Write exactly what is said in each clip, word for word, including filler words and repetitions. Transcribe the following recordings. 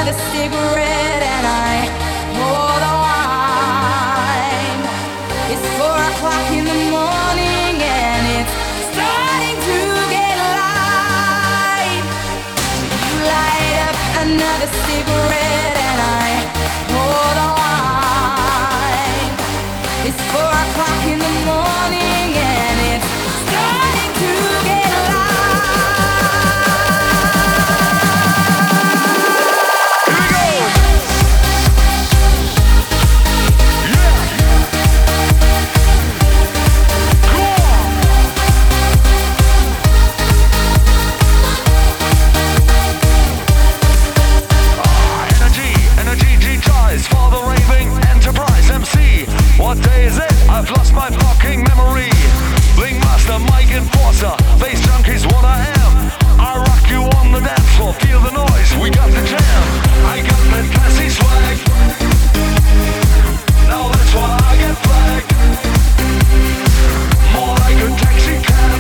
another cigarette and I pour the wine. It's four o'clock in the morning and it's starting to get light. You light up another cigarette and I pour the wine. It's four o'clock in the morning and it's starting to get light. For the raving enterprise M C. What day is it? I've lost my fucking memory. Bling master, mic enforcer, bass junkie's what I am. I rock you on the dance floor, feel the noise, we got the jam. I got that classy swag. Now that's why I get flagged. More like a taxi cab.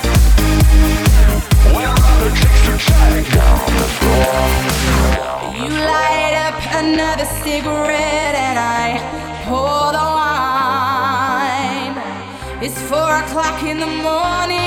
Where are the chicks to check? Down the floor. You light up another cigarette and I pour the wine. It's four o'clock in the morning